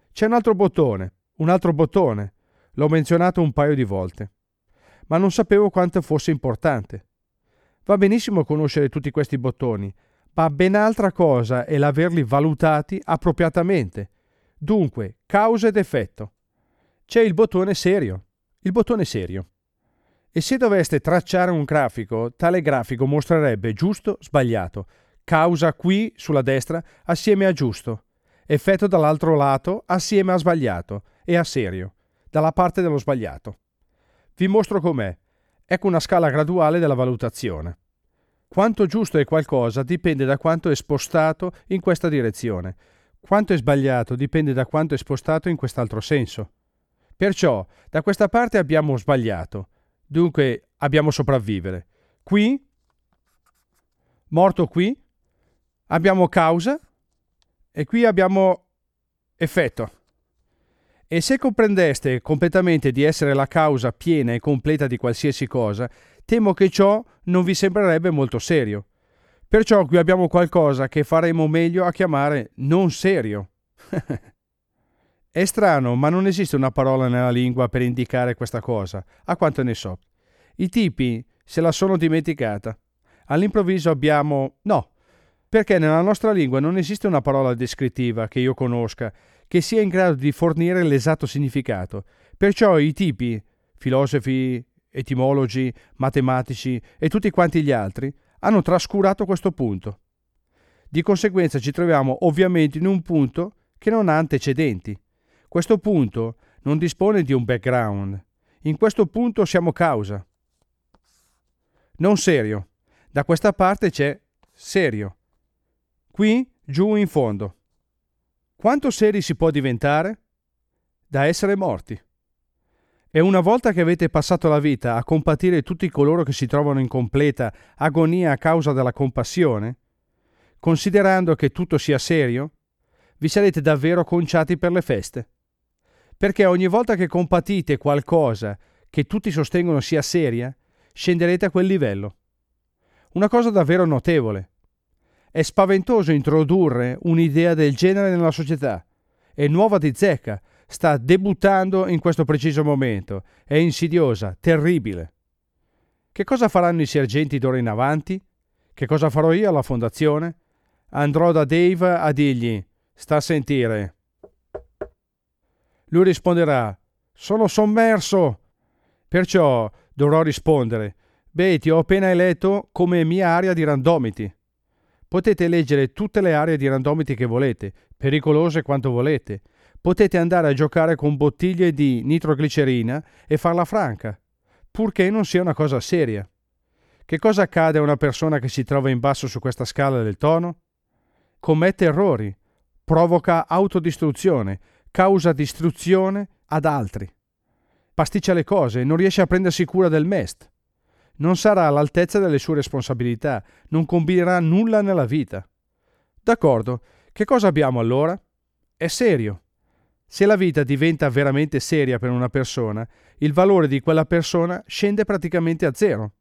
C'è un altro bottone. L'ho menzionato un paio di volte, ma non sapevo quanto fosse importante. Va benissimo conoscere tutti questi bottoni, ma ben altra cosa è l'averli valutati appropriatamente. Dunque, causa ed effetto. C'è il bottone serio. E se doveste tracciare un grafico, tale grafico mostrerebbe giusto, sbagliato, causa qui sulla destra assieme a giusto, effetto dall'altro lato assieme a sbagliato e a serio, dalla parte dello sbagliato. Vi mostro com'è. Ecco una scala graduale della valutazione. Quanto giusto è qualcosa dipende da quanto è spostato in questa direzione. Quanto è sbagliato dipende da quanto è spostato in quest'altro senso. Perciò, da questa parte abbiamo sbagliato. Dunque, abbiamo sopravvivere. Qui, morto qui, abbiamo causa e qui abbiamo effetto. E se comprendeste completamente di essere la causa piena e completa di qualsiasi cosa, temo che ciò non vi sembrerebbe molto serio. Perciò qui abbiamo qualcosa che faremo meglio a chiamare non serio. È strano, ma non esiste una parola nella lingua per indicare questa cosa, a quanto ne so. I tipi se la sono dimenticata. All'improvviso abbiamo... No, perché nella nostra lingua non esiste una parola descrittiva che io conosca che sia in grado di fornire l'esatto significato. Perciò i tipi, filosofi, etimologi, matematici e tutti quanti gli altri, hanno trascurato questo punto. Di conseguenza ci troviamo ovviamente in un punto che non ha antecedenti. Questo punto non dispone di un background. In questo punto siamo causa. Non serio. Da questa parte c'è serio. Qui, giù in fondo. Quanto seri si può diventare? Da essere morti. E una volta che avete passato la vita a compatire tutti coloro che si trovano in completa agonia a causa della compassione, considerando che tutto sia serio, vi sarete davvero conciati per le feste. Perché ogni volta che compatite qualcosa che tutti sostengono sia seria, scenderete a quel livello. Una cosa davvero notevole. È spaventoso introdurre un'idea del genere nella società. È nuova di zecca, sta debuttando in questo preciso momento. È insidiosa, terribile. Che cosa faranno i sergenti d'ora in avanti? Che cosa farò io alla fondazione? Andrò da Dave a dirgli: sta a sentire. Lui risponderà: sono sommerso. Perciò dovrò rispondere: beh, ti ho appena eletto come mia area di randomity. Potete eleggere tutte le aree di randomity che volete, pericolose quanto volete. Potete andare a giocare con bottiglie di nitroglicerina e farla franca, purché non sia una cosa seria. Che cosa accade a una persona che si trova in basso su questa scala del tono? Commette errori, provoca autodistruzione, causa distruzione ad altri. Pasticcia le cose, non riesce a prendersi cura del mest. Non sarà all'altezza delle sue responsabilità, non combinerà nulla nella vita. D'accordo, che cosa abbiamo allora? È serio. Se la vita diventa veramente seria per una persona, il valore di quella persona scende praticamente a zero.